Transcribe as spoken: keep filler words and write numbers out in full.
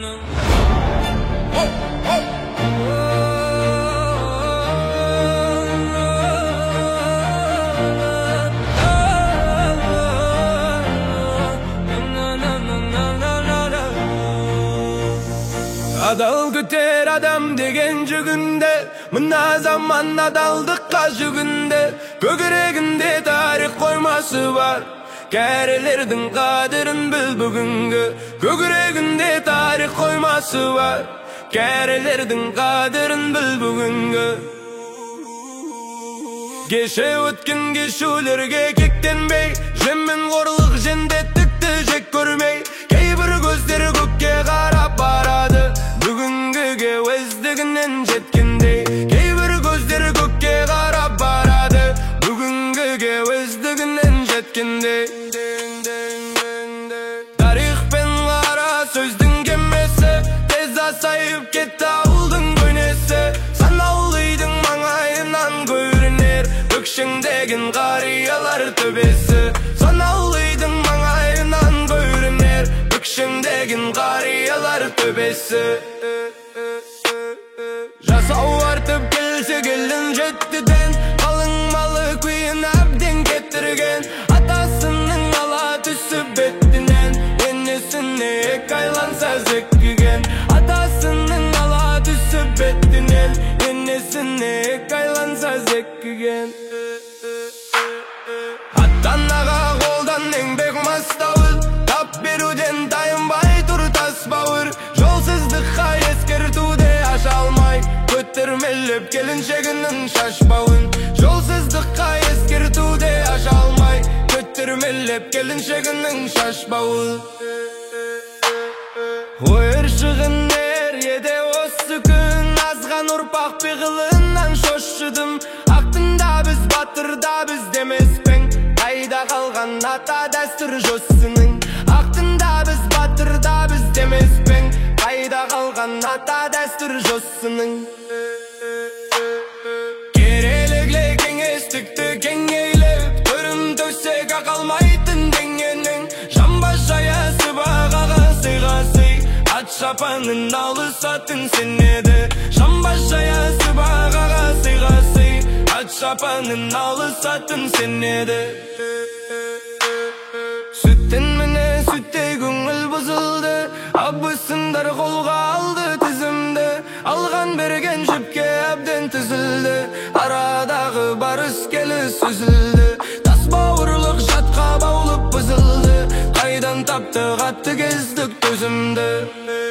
Adal küter adam degen jügünde, mına zaman adaldıkka jügünde, köküreginde tarih koyması var. Kärelerdin kadırın bil bugünkü, köküreginde tarih koyması var. Kärelerdin kadırın bil bugünkü. Geçe ötken geçulerge kektenbey, jemmen gorluk jendettikti jek görmey. Keybir gözleri kökке karap baradı, bugünküge özdiginden jetkendey. Keybir gözleri kökke karap baradı, bugünküge özdiginden jetkendey. Tarih ben kara sözdün kemmesi, tez asayıp ketті ауылдың көнесі. Санаулыйдың маңайынан көрінер өкшіңдеген қарияlar төбесі. Санаулыйдың маңайынан көрінер өкшіңдеген қарияlar төбесі. Жасау артып келсе келін жеттіден, қалың малы күйін әбден кеттірген. Атасының ала түсіп беттінен, енесіне ек айланса зеккіген. Атасының ала түсіп беттінен, енесіне ек айланса зеккіген. Аттанаға қолдан еңбек мастауыр, тап беруден тайынбай тұр тас бауыр. Жолсыздыққа ескертуде аша алмай, көтермелеп келіншегінің шашбауын. Жолсыздыққа ескертуде аша алмай, көтермелеп келіншегінің шашбауын. Ойыршығынер еді осы күн, азған ұрпақ пиғылынан шошыдым. Ақтында біз, батырда біз демеспен, қайда қалған ата дәстүр жосының. Ақтында біз, батырда біз демеспен, қайда қалған ата дәстүр жосының. Керелегле кеңестікті кеңейлеп, көрім төсек ақалмайтын деңгенің. Жамба жаясы бағаға сыйғасы, ат шапанын алысатын сенеді. Жамба жаясы бағаға сыйғасы, ат шапанын алысатын сенеді. Сүттен міне сүттей көңіл бұзылды, абысындар қолға алды тізімді. Алған берген жіпке әбден түзілді, арадағы барыс келі сүзілді. Тас бауырлық жатқа баулып бұзылды, қайдан тапты қатты кездік төзімді.